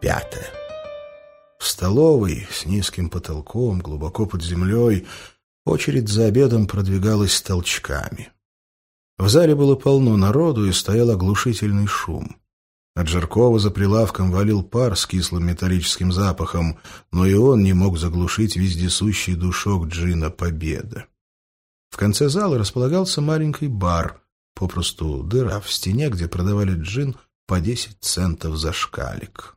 5. В столовой с низким потолком, глубоко под землей, очередь за обедом продвигалась толчками. В зале было полно народу и стоял оглушительный шум. От жаркого за прилавком валил пар с кислым металлическим запахом, но и он не мог заглушить вездесущий душок джина «Победа». В конце зала располагался маленький бар, попросту дыра в стене, где продавали джин по 10 центов за шкалик.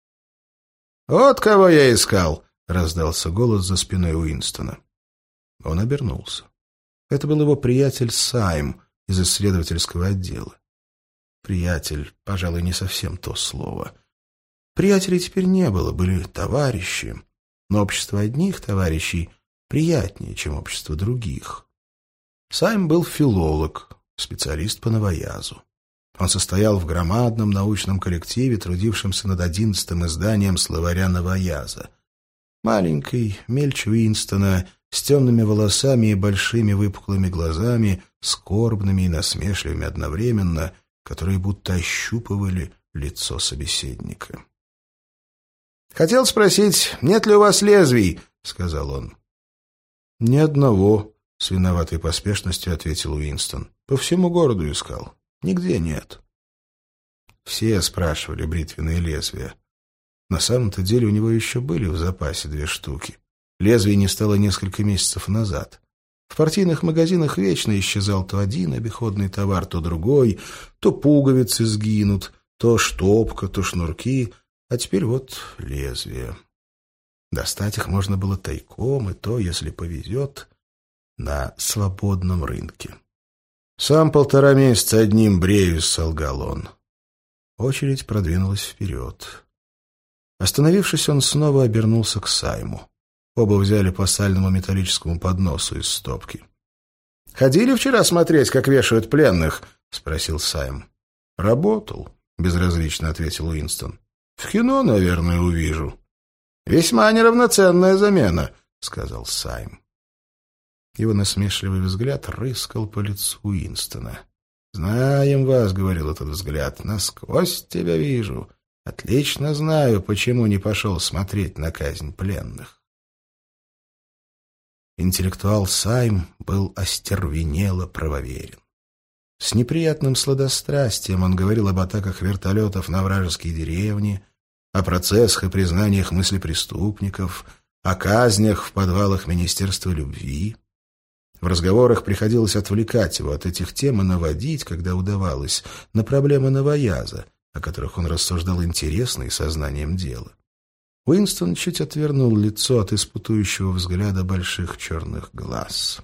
«Вот кого я искал!» — раздался голос за спиной Уинстона. Он обернулся. Это был его приятель Сайм из исследовательского отдела. Приятель, пожалуй, не совсем то слово. Приятелей теперь не было, были товарищи. Но общество одних товарищей приятнее, чем общество других. Сайм был филолог, специалист по новоязу. Он состоял в громадном научном коллективе, трудившемся над 11-м изданием словаря новояза. Маленький, мельче Уинстона, с темными волосами и большими выпуклыми глазами, скорбными и насмешливыми одновременно, которые будто ощупывали лицо собеседника. «Хотел спросить, нет ли у вас лезвий?» — сказал он. «Ни одного», — с виноватой поспешностью ответил Уинстон. «По всему городу искал. Нигде нет». Все спрашивали бритвенные лезвия. На самом-то деле у него еще были в запасе 2 штуки. Лезвий не стало несколько месяцев назад. В партийных магазинах вечно исчезал то один обиходный товар, то другой, то пуговицы сгинут, то штопка, то шнурки, а теперь вот лезвия. Достать их можно было тайком, и то, если повезет, на свободном рынке. «Сам 1,5 месяца одним бреюсь», — солгал он. Очередь продвинулась вперед. Остановившись, он снова обернулся к Сайму. Оба взяли по сальному металлическому подносу из стопки. «Ходили вчера смотреть, как вешают пленных?» — спросил Сайм. «Работал», — безразлично ответил Уинстон. «В кино, наверное, увижу». «Весьма неравноценная замена», — сказал Сайм. Его насмешливый взгляд рыскал по лицу Уинстона. «Знаем вас», — говорил этот взгляд, — «насквозь тебя вижу. Отлично знаю, почему не пошел смотреть на казнь пленных». Интеллектуал Сайм был остервенело правоверен. С неприятным сладострастием он говорил об атаках вертолетов на вражеские деревни, о процессах и признаниях мыслепреступников, о казнях в подвалах Министерства любви. В разговорах приходилось отвлекать его от этих тем и наводить, когда удавалось, на проблемы новояза, о которых он рассуждал интересно и сознанием дела. Уинстон чуть отвернул лицо от испытующего взгляда больших черных глаз.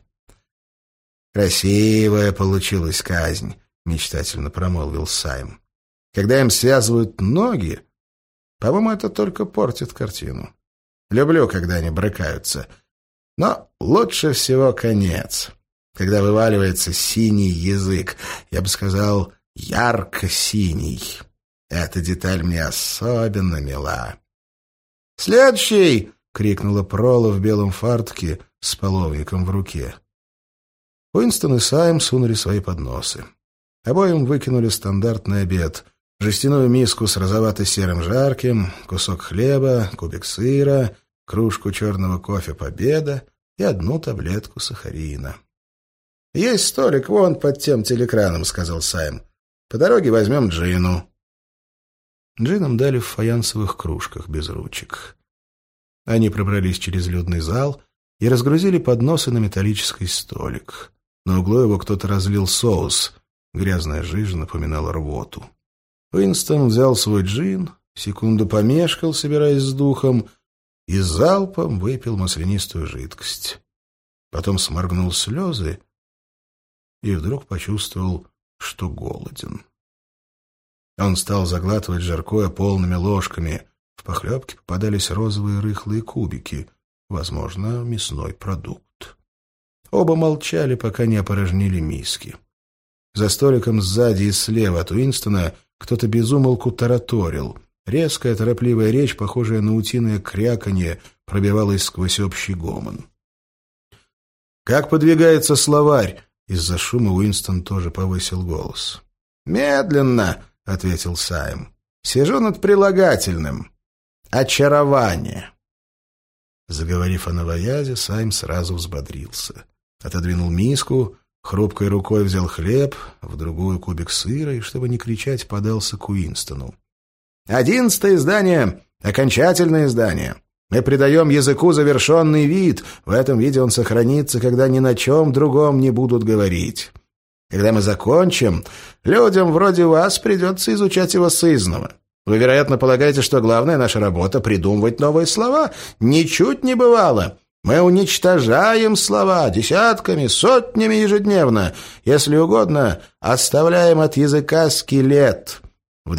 «Красивая получилась казнь», — мечтательно промолвил Сайм. «Когда им связывают ноги, по-моему, это только портит картину. Люблю, когда они брыкаются. Но лучше всего конец, когда вываливается синий язык, я бы сказал, ярко-синий. Эта деталь мне особенно мила». «Следующий!» — крикнула Прола в белом фартуке с половником в руке. Уинстон и Сайм сунули свои подносы. Обоим выкинули стандартный обед: жестяную миску с розовато-серым жарким, кусок хлеба, кубик сыра, кружку черного кофе «Победа» и 1 таблетку сахарина. «Есть столик вон под тем телекраном», — сказал Сайм. «По дороге возьмем джину». Джином дали в фаянсовых кружках без ручек. Они пробрались через людный зал и разгрузили подносы на металлический столик. На углу его кто-то разлил соус. Грязная жижа напоминала рвоту. Уинстон взял свой джин, секунду помешкал, собираясь с духом, и залпом выпил маслянистую жидкость. Потом сморгнул слезы и вдруг почувствовал, что голоден. Он стал заглатывать жаркое полными ложками. В похлебке попадались розовые рыхлые кубики, возможно, мясной продукт. Оба молчали, пока не опорожнили миски. За столиком сзади и слева от Уинстона кто-то без умолку тараторил. Резкая, торопливая речь, похожая на утиное кряканье, пробивалась сквозь общий гомон. «Как подвигается словарь?» Из-за шума Уинстон тоже повысил голос. «Медленно», — ответил Сайм. «Сижу над прилагательным. очарование. Заговорив о новоязе, Сайм сразу взбодрился. Отодвинул миску, хрупкой рукой взял хлеб, в другую кубик сыра и, чтобы не кричать, подался к Уинстону. 11-е издание — окончательное издание. Мы придаем языку завершенный вид. В этом виде он сохранится, когда ни на чем другом не будут говорить. Когда мы закончим, людям вроде вас придется изучать его сызнова. Вы, вероятно, полагаете, что главная наша работа — придумывать новые слова. Ничуть не бывало. Мы уничтожаем слова десятками, сотнями ежедневно. Если угодно, оставляем от языка скелет. В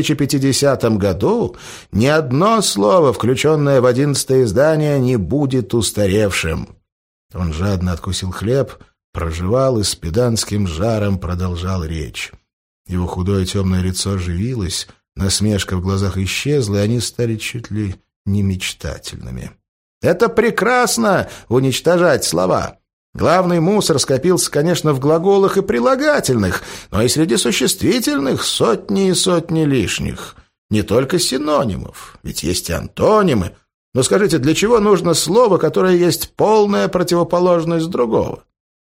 2050 году ни одно слово, включенное в 11-е издание, не будет устаревшим. Он жадно откусил хлеб, прожевал и с педантским жаром продолжал речь. Его худое темное лицо оживилось, насмешка в глазах исчезла, и они стали чуть ли не мечтательными. «Это прекрасно — уничтожать слова. Главный мусор скопился, конечно, в глаголах и прилагательных, но и среди существительных сотни и сотни лишних. Не только синонимов, ведь есть и антонимы. Но скажите, для чего нужно слово, которое есть полная противоположность другого?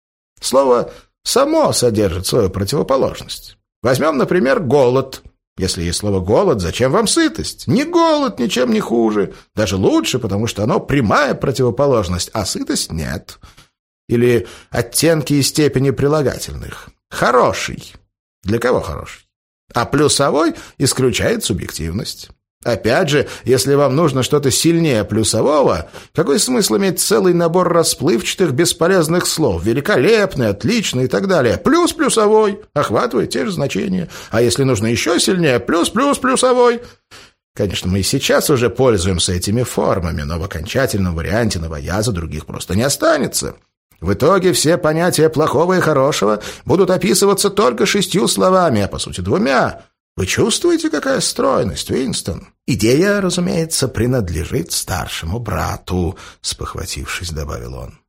Слово само содержит свою противоположность. Возьмем, например, голод. Если есть слово «голод», зачем вам сытость? Ни голод ничем не хуже, даже лучше, потому что оно прямая противоположность, а сытость нет. Или оттенки и степени прилагательных. Хороший. Для кого хороший? А плюсовой исключает субъективность. Опять же, если вам нужно что-то сильнее плюсового, какой смысл иметь целый набор расплывчатых бесполезных слов? Великолепный, отличный и так далее. Плюс плюсовой охватывает те же значения. А если нужно еще сильнее, плюс плюс плюсовой. Конечно, мы и сейчас уже пользуемся этими формами, но в окончательном варианте новояза других просто не останется. В итоге все понятия плохого и хорошего будут описываться только 6 словами, а по сути 2. Вы чувствуете, какая стройность, Уинстон? Идея, разумеется, принадлежит старшему брату, спохватившись, добавил он.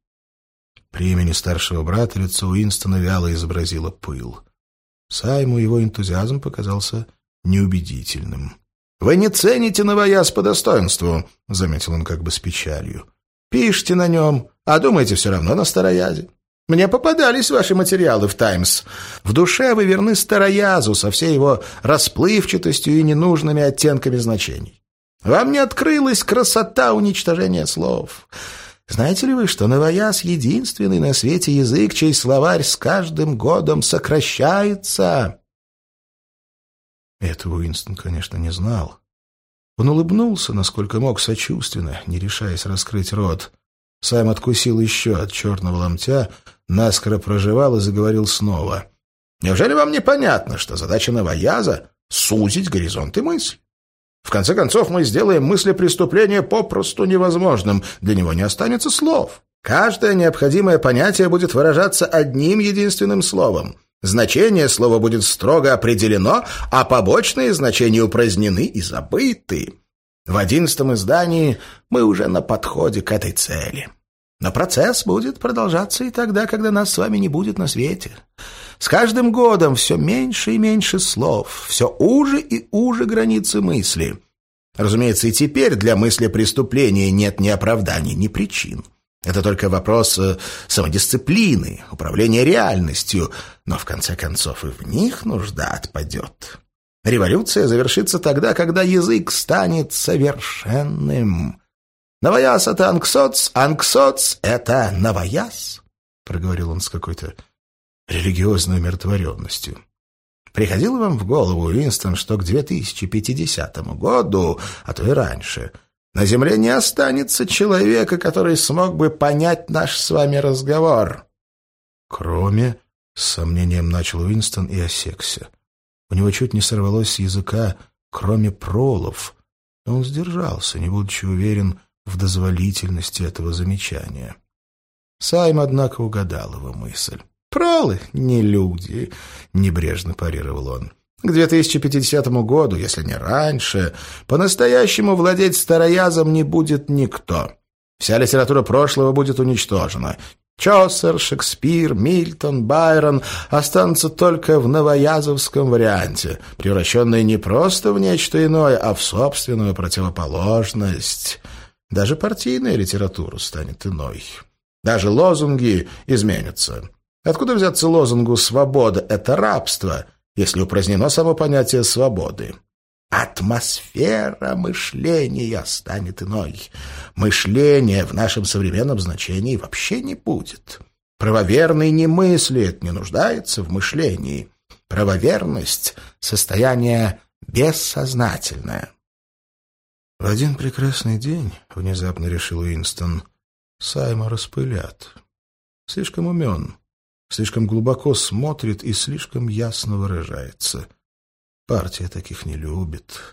При имени старшего брата лицо Уинстона вяло изобразило пыл. Сайму его энтузиазм показался неубедительным. «Вы не цените новояз по достоинству», — заметил он как бы с печалью. «Пишите на нем, а думаете все равно на староязе. Мне попадались ваши материалы в «Таймс». В душе вы верны староязу со всей его расплывчатостью и ненужными оттенками значений. Вам не открылась красота уничтожения слов. Знаете ли вы, что новояз — единственный на свете язык, чей словарь с каждым годом сокращается?» Этого Уинстон, конечно, не знал. Он улыбнулся, насколько мог, сочувственно, не решаясь раскрыть рот. Сайм откусил еще от черного ломтя, наскоро прожевал и заговорил снова. «Неужели вам непонятно, что задача новояза — сузить горизонты мысли? В конце концов, мы сделаем мыслепреступление попросту невозможным, для него не останется слов. Каждое необходимое понятие будет выражаться одним единственным словом. Значение слова будет строго определено, а побочные значения упразднены и забыты. В 11-м издании мы уже на подходе к этой цели. Но процесс будет продолжаться и тогда, когда нас с вами не будет на свете. С каждым годом все меньше и меньше слов, все уже и уже границы мысли. Разумеется, и теперь для мысли преступления нет ни оправданий, ни причин. Это только вопрос самодисциплины, управления реальностью, но в конце концов и в них нужда отпадет. Революция завершится тогда, когда язык станет совершенным. Новояз — это анксоц, анксоц — это новояз, — проговорил он с какой-то религиозной умиротворенностью. Приходило вам в голову, Уинстон, что к 2050 году, а то и раньше, на Земле не останется человека, который смог бы понять наш с вами разговор? Кроме, с сомнением начал Уинстон и осекся. У него чуть не сорвалось с языка «кроме пролов», но он сдержался, не будучи уверен в дозволительности этого замечания. Сайм, однако, угадал его мысль. «Пролы не люди», — небрежно парировал он. «К 2050 году, если не раньше, по-настоящему владеть староязом не будет никто. Вся литература прошлого будет уничтожена. Чосер, Шекспир, Мильтон, Байрон останутся только в новоязовском варианте, превращенные не просто в нечто иное, а в собственную противоположность. Даже партийная литература станет иной. Даже лозунги изменятся. Откуда взяться лозунгу «свобода – это рабство», если упразднено само понятие свободы? Атмосфера мышления станет иной. Мышления в нашем современном значении вообще не будет. Правоверный не мыслит, не нуждается в мышлении. Правоверность — состояние бессознательное. В один прекрасный день, внезапно решил Уинстон, Сайма распылят. Слишком умен, слишком глубоко смотрит и слишком ясно выражается. Партия таких не любит.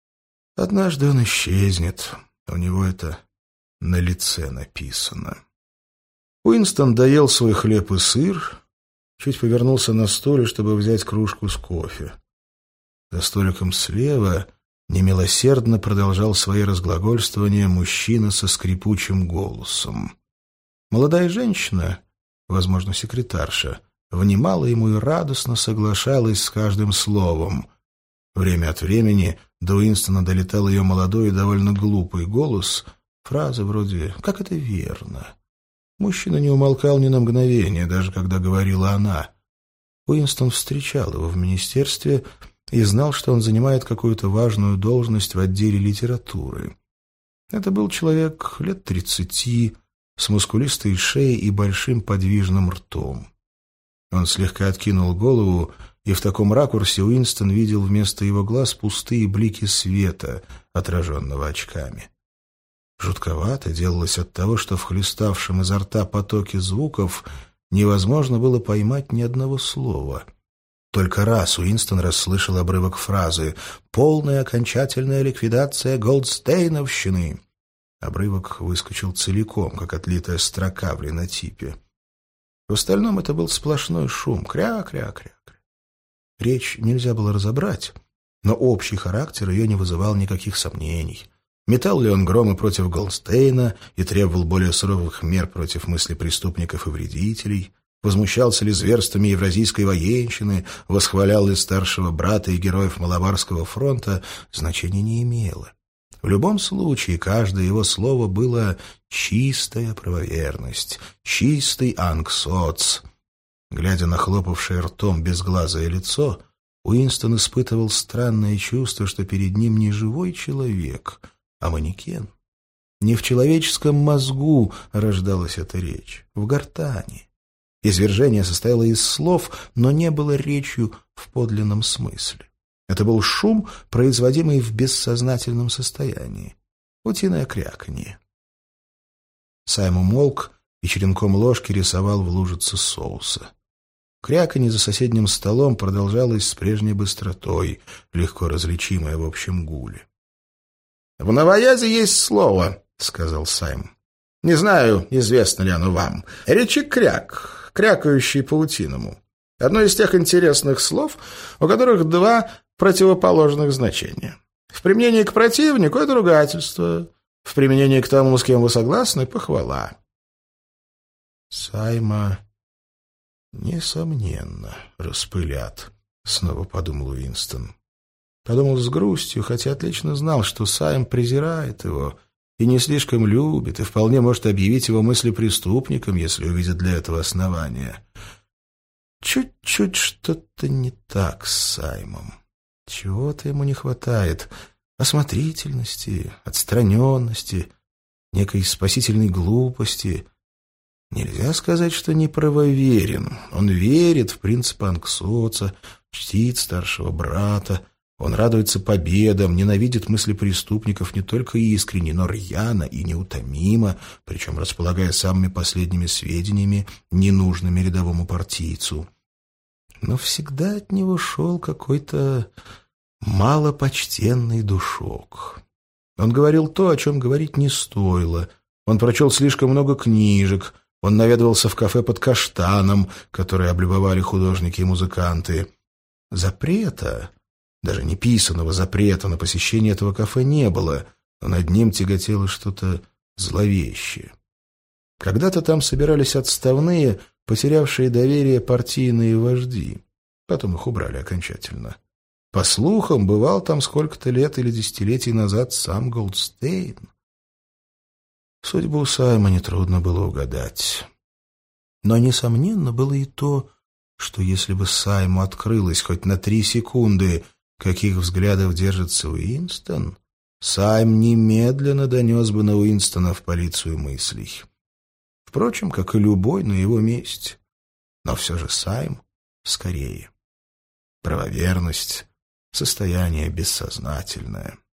Однажды он исчезнет. У него это на лице написано. Уинстон доел свой хлеб и сыр, чуть повернулся на стуле, чтобы взять кружку с кофе. За столиком слева немилосердно продолжал свои разглагольствования мужчина со скрипучим голосом. Молодая женщина, возможно, секретарша, внимала ему и радостно соглашалась с каждым словом. Время от времени до Уинстона долетал ее молодой и довольно глупый голос, фразы вроде «как это верно». Мужчина не умолкал ни на мгновение, даже когда говорила она. Уинстон встречал его в министерстве и знал, что он занимает какую-то важную должность в отделе литературы. Это был человек лет 30, с мускулистой шеей и большим подвижным ртом. Он слегка откинул голову, и в таком ракурсе Уинстон видел вместо его глаз пустые блики света, отраженного очками. Жутковато делалось от того, что в хлеставшем изо рта потоке звуков невозможно было поймать ни одного слова. Только раз Уинстон расслышал обрывок фразы «Полная окончательная ликвидация Голдстейновщины». Обрывок выскочил целиком, как отлитая строка в линотипе. В остальном это был сплошной шум. Кря-кря-кря. Речь нельзя было разобрать, но общий характер ее не вызывал никаких сомнений. Метал ли он громы против Голдстейна и требовал более суровых мер против мыслепреступников и вредителей? Возмущался ли зверствами евразийской военщины? Восхвалял ли старшего брата и героев Малабарского фронта? Значения не имело. В любом случае, каждое его слово было чистая правоверность, чистый ангсоц. Глядя на хлопавшее ртом безглазое лицо, Уинстон испытывал странное чувство, что перед ним не живой человек, а манекен. Не в человеческом мозгу рождалась эта речь, в гортани. Извержение состояло из слов, но не было речью в подлинном смысле. Это был шум, производимый в бессознательном состоянии. Утиное кряканье. Сайм умолк и черенком ложки рисовал в лужице соуса. Кряканье за соседним столом продолжалось с прежней быстротой, легко различимое в общем гуле. — В новоязе есть слово, — сказал Сайм. — Не знаю, известно ли оно вам. Речи-кряк, крякающий по-утиному. Одно из тех интересных слов, у которых два противоположных значения. В применении к противнику — это ругательство, в применении к тому, с кем вы согласны — похвала. Сайма, несомненно, распылят, — снова подумал Уинстон. Подумал с грустью, хотя отлично знал, что Сайм презирает его и не слишком любит, и вполне может объявить его мыслепреступником, если увидит для этого основания. Чуть-чуть что-то не так с Саймом. Чего-то ему не хватает. Осмотрительности, отстраненности, некой спасительной глупости. Нельзя сказать, что не правоверен. Он верит в принцип ангсоца, чтит старшего брата. Он радуется победам, ненавидит мыслепреступников не только искренне, но рьяно и неутомимо, причем располагая самыми последними сведениями, ненужными рядовому партийцу. Но всегда от него шел какой-то малопочтенный душок. Он говорил то, о чем говорить не стоило. Он прочел слишком много книжек. Он наведывался в кафе под каштаном, которые облюбовали художники и музыканты. Запрета, даже неписанного запрета на посещение этого кафе не было, но над ним тяготело что-то зловещее. Когда-то там собирались отставные, потерявшие доверие партийные вожди. Потом их убрали окончательно. По слухам, бывал там сколько-то лет или десятилетий назад сам Голдстейн. Судьбу Сайма нетрудно было угадать. Но, несомненно, было и то, что если бы Сайму открылось хоть на 3 секунды, каких взглядов держится Уинстон, Сайм немедленно донес бы на Уинстона в полицию мыслей. Впрочем, как и любой на его месте. Но все же Сайм скорее. Правоверность — состояние бессознательное.